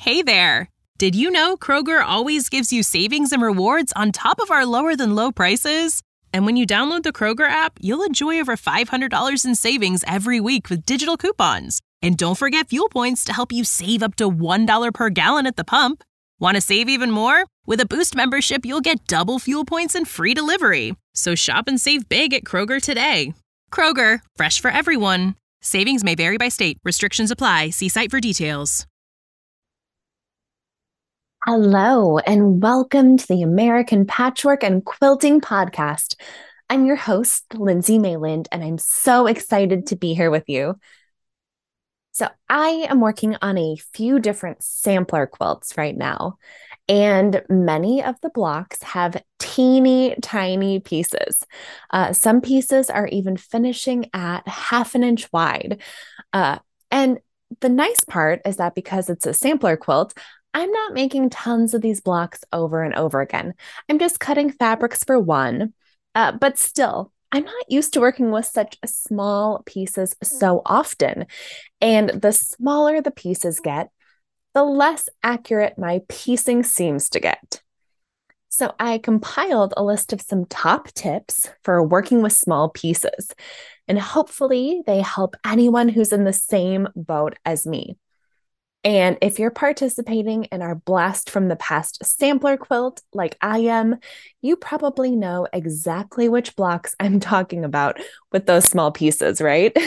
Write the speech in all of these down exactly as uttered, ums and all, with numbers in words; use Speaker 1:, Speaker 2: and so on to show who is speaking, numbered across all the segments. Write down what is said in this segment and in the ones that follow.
Speaker 1: Hey there! Did you know Kroger always gives you savings and rewards on top of our lower-than-low prices? And when you download the Kroger app, you'll enjoy over five hundred dollars in savings every week with digital coupons. And don't forget fuel points to help you save up to one dollar per gallon at the pump. Want to save even more? With a Boost membership, you'll get double fuel points and free delivery. So shop and save big at Kroger today. Kroger, fresh for everyone. Savings may vary by state. Restrictions apply. See site for details.
Speaker 2: Hello, and welcome to the American Patchwork and Quilting Podcast. I'm your host, Lindsay Mayland, and I'm so excited to be here with you. So I am working on a few different sampler quilts right now, and many of the blocks have teeny tiny pieces. Uh, some pieces are even finishing at half an inch wide. Uh, and the nice part is that because it's a sampler quilt, I'm not making tons of these blocks over and over again. I'm just cutting fabrics for one, uh, but still, I'm not used to working with such small pieces so often. And the smaller the pieces get, the less accurate my piecing seems to get. So I compiled a list of some top tips for working with small pieces, and hopefully they help anyone who's in the same boat as me. And if you're participating in our Blast from the Past sampler quilt like I am, you probably know exactly which blocks I'm talking about with those small pieces, right?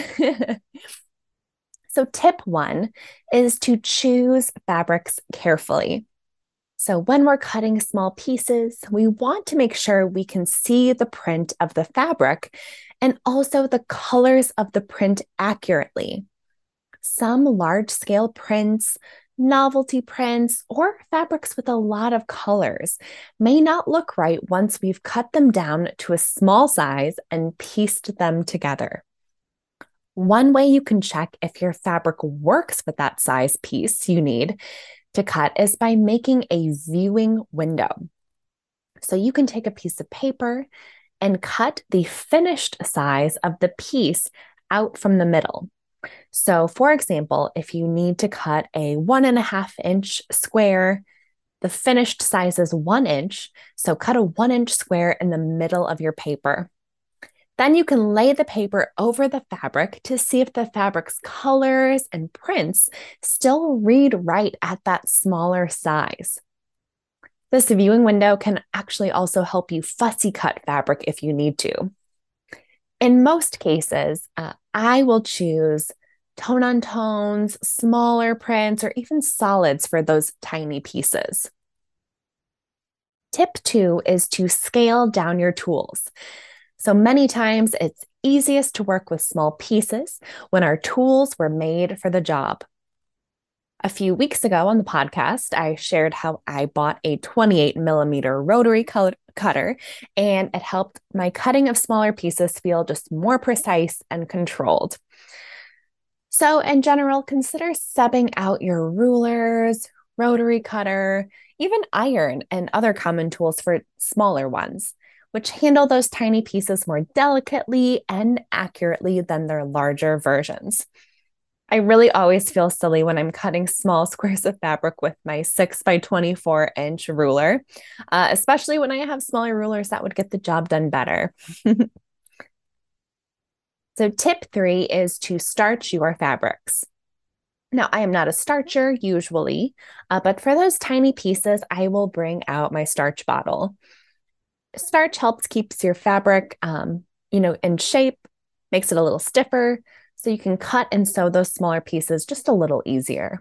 Speaker 2: So tip one is to choose fabrics carefully. So when we're cutting small pieces, we want to make sure we can see the print of the fabric and also the colors of the print accurately. Some large-scale prints, novelty prints, or fabrics with a lot of colors may not look right once we've cut them down to a small size and pieced them together. One way you can check if your fabric works with that size piece you need to cut is by making a viewing window. So you can take a piece of paper and cut the finished size of the piece out from the middle. So for example, if you need to cut a one and a half inch square, the finished size is one inch. So cut a one inch square in the middle of your paper. Then you can lay the paper over the fabric to see if the fabric's colors and prints still read right at that smaller size. This viewing window can actually also help you fussy cut fabric if you need to. In most cases, uh, I will choose tone-on tones, smaller prints, or even solids for those tiny pieces. Tip two is to scale down your tools. So many times it's easiest to work with small pieces when our tools were made for the job. A few weeks ago on the podcast, I shared how I bought a twenty-eight millimeter rotary cutter, and it helped my cutting of smaller pieces feel just more precise and controlled. So in general, consider subbing out your rulers, rotary cutter, even iron and other common tools for smaller ones, which handle those tiny pieces more delicately and accurately than their larger versions. I really always feel silly when I'm cutting small squares of fabric with my six by twenty-four inch ruler, uh, especially when I have smaller rulers that would get the job done better. So tip three is to starch your fabrics. Now, I am not a starcher usually, uh, but for those tiny pieces, I will bring out my starch bottle. Starch helps keeps your fabric, um, you know, in shape, makes it a little stiffer, so you can cut and sew those smaller pieces just a little easier.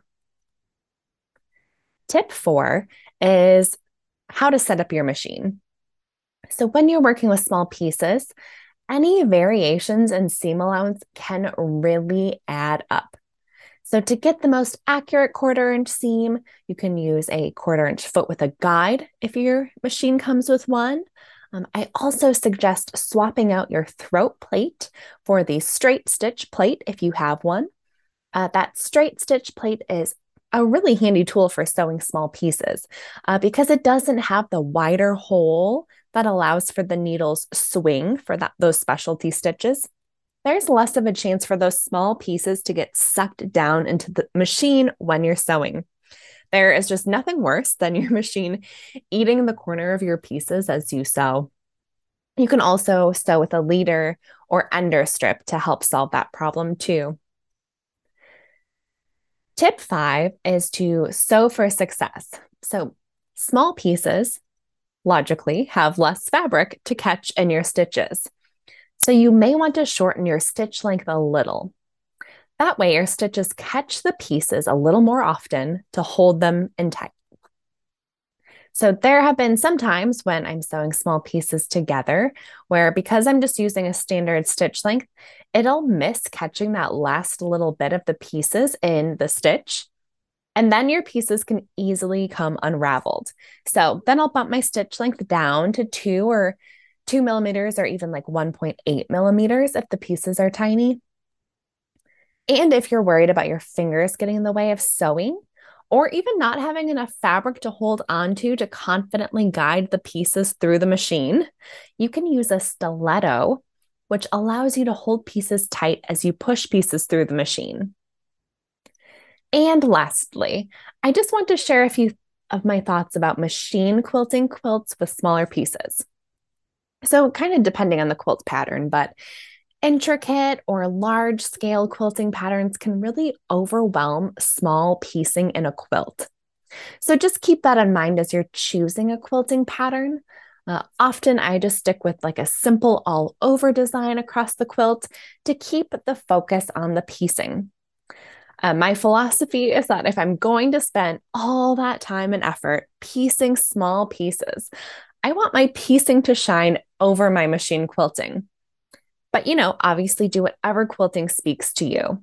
Speaker 2: Tip four is how to set up your machine. So when you're working with small pieces, any variations in seam allowance can really add up. So to get the most accurate quarter inch seam, you can use a quarter inch foot with a guide if your machine comes with one. Um, I also suggest swapping out your throat plate for the straight stitch plate if you have one. Uh, that straight stitch plate is a really handy tool for sewing small pieces uh, because it doesn't have the wider hole that allows for the needle's swing for that, those specialty stitches. There's less of a chance for those small pieces to get sucked down into the machine when you're sewing. There is just nothing worse than your machine eating the corner of your pieces as you sew. You can also sew with a leader or ender strip to help solve that problem too. Tip five is to sew for success. So small pieces, logically, have less fabric to catch in your stitches. So you may want to shorten your stitch length a little. That way, your stitches catch the pieces a little more often to hold them in tight. So there have been some times when I'm sewing small pieces together where, because I'm just using a standard stitch length, it'll miss catching that last little bit of the pieces in the stitch. And then your pieces can easily come unraveled. So then I'll bump my stitch length down to two or two millimeters or even like one point eight millimeters if the pieces are tiny. And if you're worried about your fingers getting in the way of sewing, or even not having enough fabric to hold onto to confidently guide the pieces through the machine, you can use a stiletto, which allows you to hold pieces tight as you push pieces through the machine. And lastly, I just want to share a few of my thoughts about machine quilting quilts with smaller pieces. So kind of depending on the quilt pattern, but intricate or large scale quilting patterns can really overwhelm small piecing in a quilt. So just keep that in mind as you're choosing a quilting pattern. Uh, often I just stick with like a simple all over design across the quilt to keep the focus on the piecing. Uh, my philosophy is that if I'm going to spend all that time and effort piecing small pieces, I want my piecing to shine over my machine quilting. But, you know, obviously do whatever quilting speaks to you.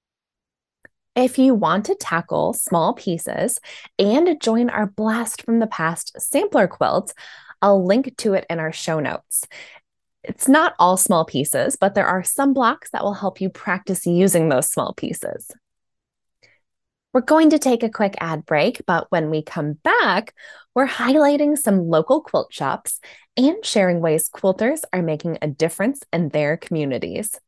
Speaker 2: If you want to tackle small pieces and join our Blast from the Past sampler quilt, I'll link to it in our show notes. It's not all small pieces, but there are some blocks that will help you practice using those small pieces. We're going to take a quick ad break, but when we come back, we're highlighting some local quilt shops and sharing ways quilters are making a difference in their communities.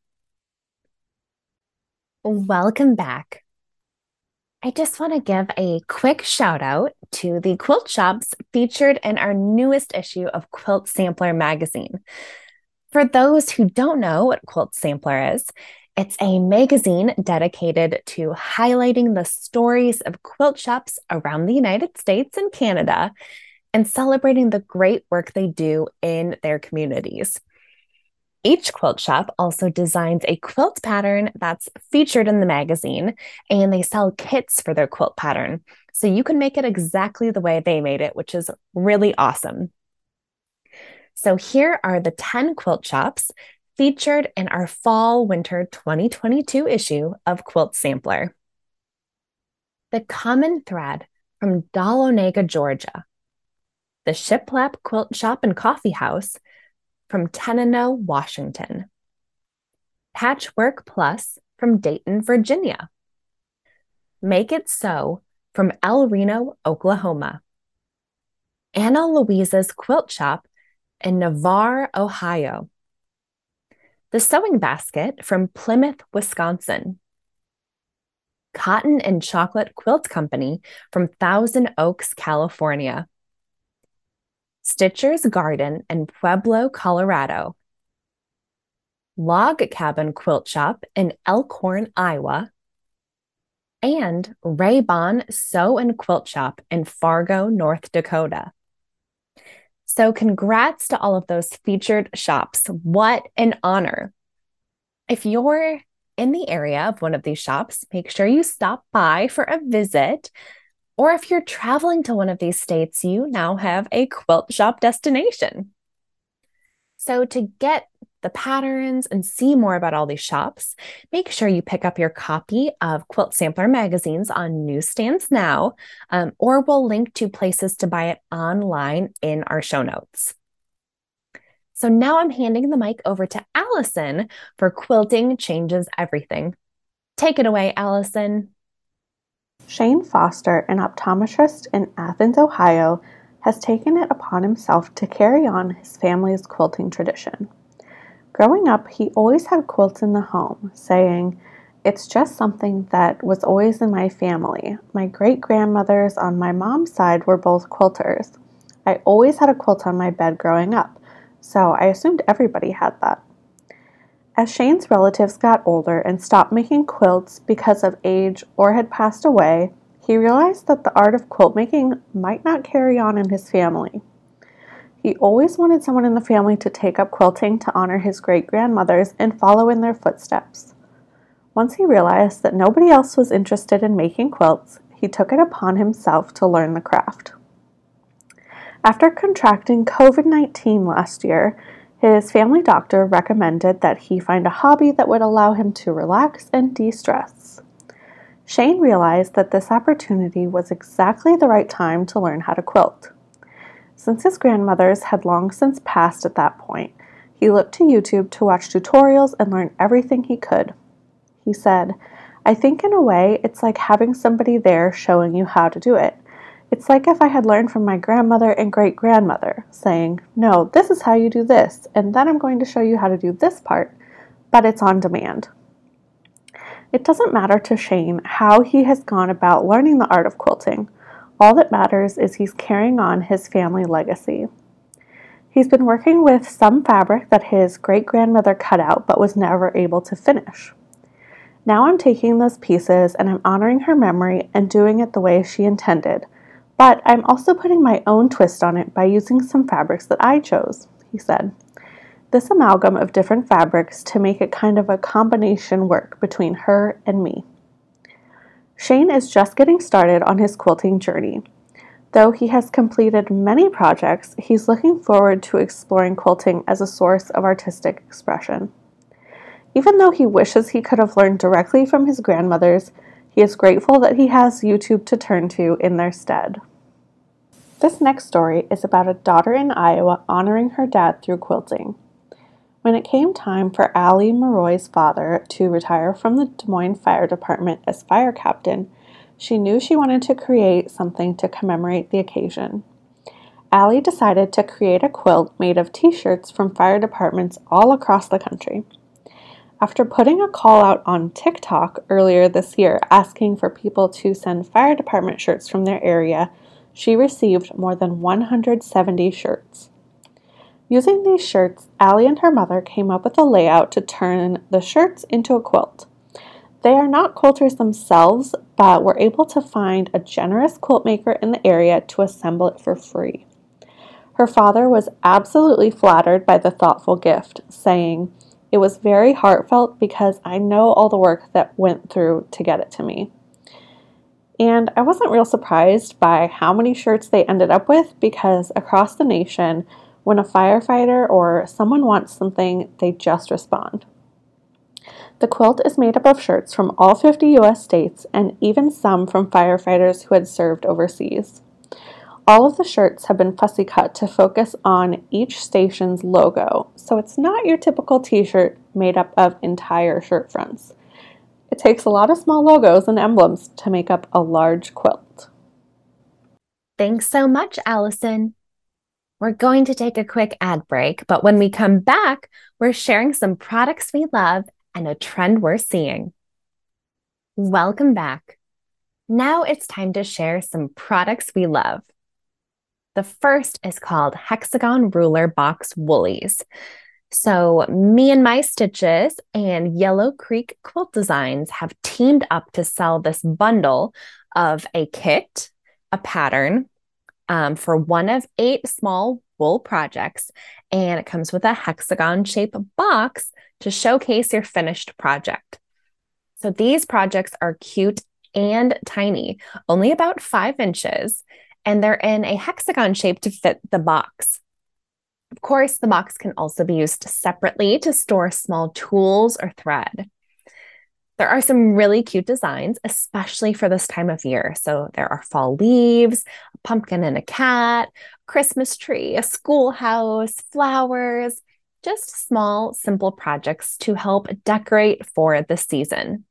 Speaker 2: Welcome back. I just want to give a quick shout out to the quilt shops featured in our newest issue of Quilt Sampler magazine. For those who don't know what Quilt Sampler is, it's a magazine dedicated to highlighting the stories of quilt shops around the United States and Canada and celebrating the great work they do in their communities. Each quilt shop also designs a quilt pattern that's featured in the magazine, and they sell kits for their quilt pattern. So you can make it exactly the way they made it, which is really awesome. So here are the ten quilt shops featured in our fall-winter twenty twenty-two issue of Quilt Sampler. The Common Thread from Dahlonega, Georgia. The Shiplap Quilt Shop and Coffee House from Tenino, Washington. Patchwork Plus from Dayton, Virginia. Make It Sew from El Reno, Oklahoma. Anna Louisa's Quilt Shop in Navarre, Ohio. The Sewing Basket from Plymouth, Wisconsin. Cotton and Chocolate Quilt Company from Thousand Oaks, California. Stitcher's Garden in Pueblo, Colorado. Log Cabin Quilt Shop in Elkhorn, Iowa. And Ray-Ban Sew and Quilt Shop in Fargo, North Dakota. So congrats to all of those featured shops. What an honor. If you're in the area of one of these shops, make sure you stop by for a visit. Or if you're traveling to one of these states, you now have a quilt shop destination. So to get the patterns and see more about all these shops, make sure you pick up your copy of Quilt Sampler magazines on newsstands now, um, or we'll link to places to buy it online in our show notes. So now I'm handing the mic over to Allison for Quilting Changes Everything. Take it away, Allison.
Speaker 3: Shane Foster, an optometrist in Athens, Ohio, has taken it upon himself to carry on his family's quilting tradition. Growing up, he always had quilts in the home, saying, It's just something that was always in my family. My great-grandmothers on my mom's side were both quilters. I always had a quilt on my bed growing up, so I assumed everybody had that. As Shane's relatives got older and stopped making quilts because of age or had passed away, he realized that the art of quilt making might not carry on in his family. He always wanted someone in the family to take up quilting to honor his great-grandmothers and follow in their footsteps. Once he realized that nobody else was interested in making quilts, he took it upon himself to learn the craft. After contracting covid nineteen last year, his family doctor recommended that he find a hobby that would allow him to relax and de-stress. Shane realized that this opportunity was exactly the right time to learn how to quilt. Since his grandmothers had long since passed at that point, he looked to YouTube to watch tutorials and learn everything he could. He said, "I think in a way it's like having somebody there showing you how to do it. It's like if I had learned from my grandmother and great-grandmother, saying, 'No, this is how you do this, and then I'm going to show you how to do this part,' but it's on demand." It doesn't matter to Shane how he has gone about learning the art of quilting. All that matters is he's carrying on his family legacy. He's been working with some fabric that his great-grandmother cut out but was never able to finish. Now I'm taking those pieces and I'm honoring her memory and doing it the way she intended, but I'm also putting my own twist on it by using some fabrics that I chose, he said. This amalgam of different fabrics to make it kind of a combination work between her and me. Shane is just getting started on his quilting journey. Though he has completed many projects, he's looking forward to exploring quilting as a source of artistic expression. Even though he wishes he could have learned directly from his grandmothers, he is grateful that he has YouTube to turn to in their stead. This next story is about a daughter in Iowa honoring her dad through quilting. When it came time for Allie Maroy's father to retire from the Des Moines Fire Department as fire captain, she knew she wanted to create something to commemorate the occasion. Allie decided to create a quilt made of t-shirts from fire departments all across the country. After putting a call out on TikTok earlier this year asking for people to send fire department shirts from their area, she received more than one hundred seventy shirts. Using these shirts, Allie and her mother came up with a layout to turn the shirts into a quilt. They are not quilters themselves, but were able to find a generous quilt maker in the area to assemble it for free. Her father was absolutely flattered by the thoughtful gift, saying, "It was very heartfelt because I know all the work that went through to get it to me." And I wasn't real surprised by how many shirts they ended up with because across the nation, when a firefighter or someone wants something, they just respond. The quilt is made up of shirts from all fifty U S states and even some from firefighters who had served overseas. All of the shirts have been fussy cut to focus on each station's logo, so it's not your typical t-shirt made up of entire shirt fronts. It takes a lot of small logos and emblems to make up a large quilt.
Speaker 2: Thanks so much, Allison. We're going to take a quick ad break, but when we come back, we're sharing some products we love and a trend we're seeing. Welcome back. Now it's time to share some products we love. The first is called Hexagon Ruler Box Woolies. So me and my stitches and Yellow Creek Quilt Designs have teamed up to sell this bundle of a kit, a pattern, um, for one of eight small wool projects, and it comes with a hexagon-shaped box to showcase your finished project. So these projects are cute and tiny, only about five inches, and they're in a hexagon shape to fit the box. Of course, the box can also be used separately to store small tools or thread. There are some really cute designs, especially for this time of year. So there are fall leaves, a pumpkin and a cat, Christmas tree, a schoolhouse, flowers, just small, simple projects to help decorate for the season.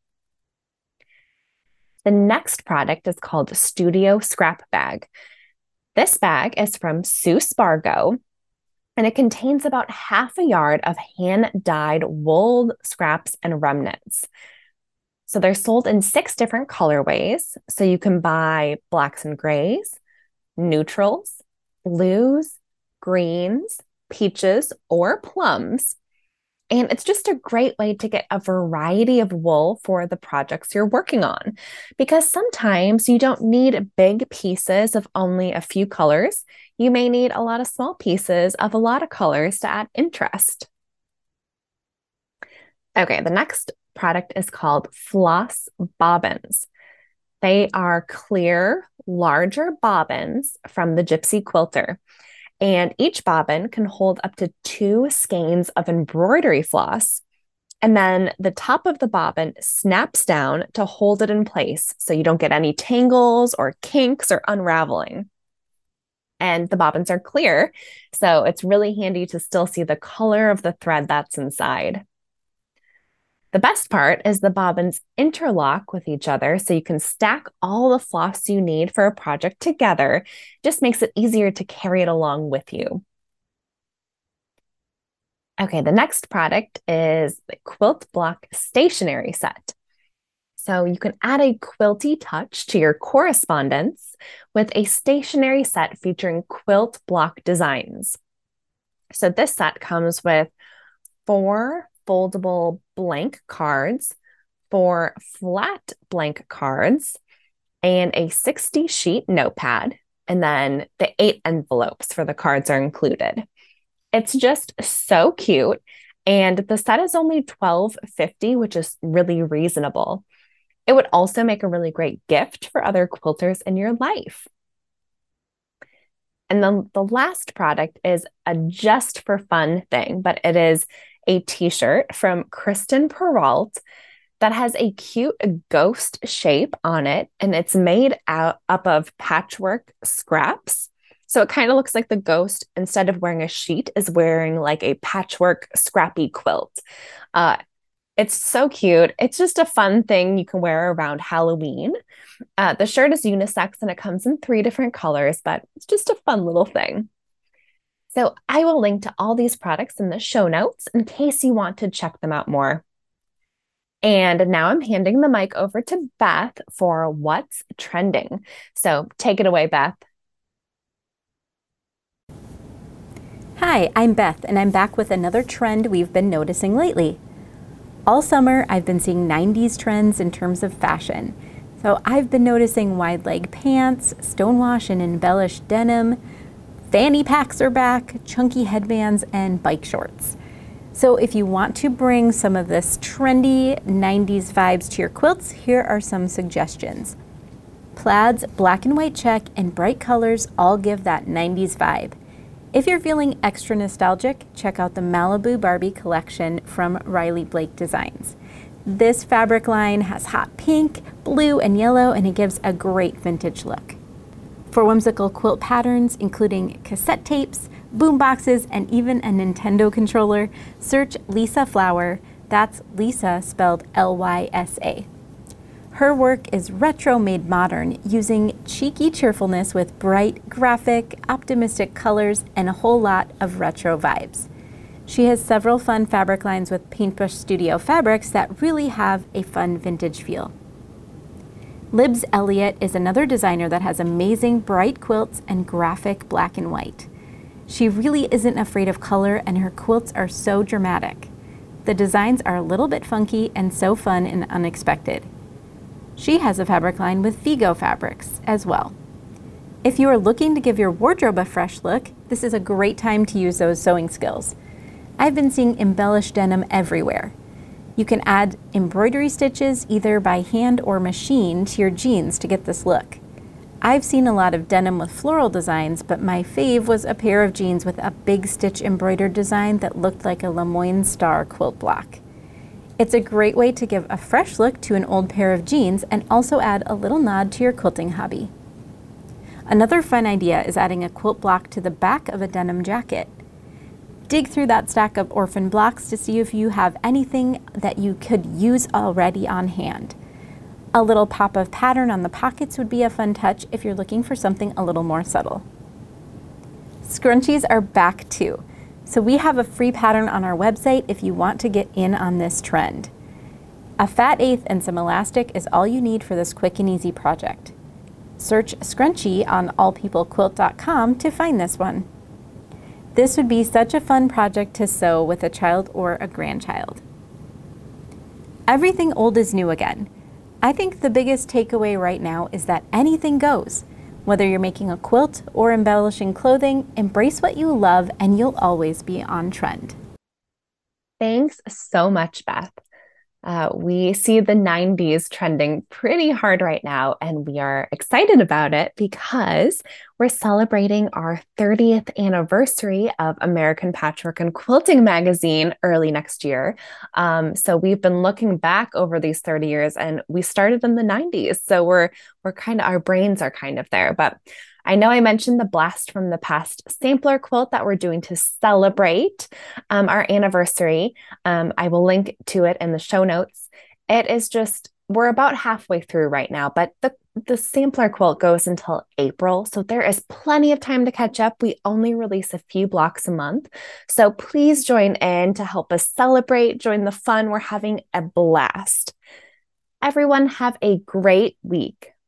Speaker 2: The next product is called Studio Scrap Bag. This bag is from Sue Spargo, and it contains about half a yard of hand-dyed wool scraps and remnants. So they're sold in six different colorways. So you can buy blacks and grays, neutrals, blues, greens, peaches, or plums. And it's just a great way to get a variety of wool for the projects you're working on, because sometimes you don't need big pieces of only a few colors. You may need a lot of small pieces of a lot of colors to add interest. Okay, the next product is called Floss Bobbins. They are clear, larger bobbins from the Gypsy Quilter. And each bobbin can hold up to two skeins of embroidery floss. And then the top of the bobbin snaps down to hold it in place so you don't get any tangles or kinks or unraveling. And the bobbins are clear, so it's really handy to still see the color of the thread that's inside. The best part is the bobbins interlock with each other so you can stack all the floss you need for a project together. Just makes it easier to carry it along with you. Okay, the next product is the Quilt Block Stationery Set. So you can add a quilty touch to your correspondence with a stationery set featuring quilt block designs. So this set comes with four foldable blank cards, four flat blank cards, and a sixty sheet notepad, and then the eight envelopes for the cards are included. It's just so cute, and the set is only twelve fifty, which is really reasonable. It would also make a really great gift for other quilters in your life. And then the last product is a just for fun thing, but it is a t-shirt from Kristen Peralt that has a cute ghost shape on it, and it's made out up of patchwork scraps. So it kind of looks like the ghost, instead of wearing a sheet, is wearing like a patchwork scrappy quilt. Uh, it's so cute. It's just a fun thing you can wear around Halloween. Uh, the shirt is unisex and it comes in three different colors, but it's just a fun little thing. So I will link to all these products in the show notes in case you want to check them out more. And now I'm handing the mic over to Beth for What's Trending. So take it away, Beth.
Speaker 4: Hi, I'm Beth, and I'm back with another trend we've been noticing lately. All summer, I've been seeing nineties trends in terms of fashion. So I've been noticing wide leg pants, stonewash and embellished denim, fanny packs are back, chunky headbands, and bike shorts. So if you want to bring some of this trendy nineties vibes to your quilts, here are some suggestions. Plaids, black and white check, and bright colors all give that nineties vibe. If you're feeling extra nostalgic, check out the Malibu Barbie collection from Riley Blake Designs. This fabric line has hot pink, blue, and yellow, and it gives a great vintage look. For whimsical quilt patterns, including cassette tapes, boom boxes, and even a Nintendo controller, search Lisa Flower. That's Lisa spelled L Y S A. Her work is retro made modern, using cheeky cheerfulness with bright, graphic, optimistic colors and a whole lot of retro vibes. She has several fun fabric lines with Paintbrush Studio fabrics that really have a fun vintage feel. Libs Elliott is another designer that has amazing bright quilts and graphic black and white. She really isn't afraid of color, and her quilts are so dramatic. The designs are a little bit funky and so fun and unexpected. She has a fabric line with Vigo fabrics as well. If you are looking to give your wardrobe a fresh look, this is a great time to use those sewing skills. I've been seeing embellished denim everywhere. You can add embroidery stitches either by hand or machine to your jeans to get this look. I've seen a lot of denim with floral designs, but my fave was a pair of jeans with a big stitch embroidered design that looked like a Lemoyne Star quilt block. It's a great way to give a fresh look to an old pair of jeans and also add a little nod to your quilting hobby. Another fun idea is adding a quilt block to the back of a denim jacket. Dig through that stack of orphan blocks to see if you have anything that you could use already on hand. A little pop of pattern on the pockets would be a fun touch if you're looking for something a little more subtle. Scrunchies are back too. So we have a free pattern on our website if you want to get in on this trend. A fat eighth and some elastic is all you need for this quick and easy project. Search scrunchie on all people quilt dot com to find this one. This would be such a fun project to sew with a child or a grandchild. Everything old is new again. I think the biggest takeaway right now is that anything goes. Whether you're making a quilt or embellishing clothing, embrace what you love and you'll always be on trend.
Speaker 2: Thanks so much, Beth. Uh, we see the nineties trending pretty hard right now, and we are excited about it because we're celebrating our thirtieth anniversary of American Patchwork and Quilting magazine early next year. Um, so we've been looking back over these thirty years, and we started in the nineties. So we're we're kind of, our brains are kind of there. But I know I mentioned the Blast from the Past sampler quilt that we're doing to celebrate um, our anniversary. Um, I will link to it in the show notes. It is just, we're about halfway through right now, but the, the sampler quilt goes until April. So there is plenty of time to catch up. We only release a few blocks a month. So please join in to help us celebrate, join the fun. We're having a blast. Everyone have a great week.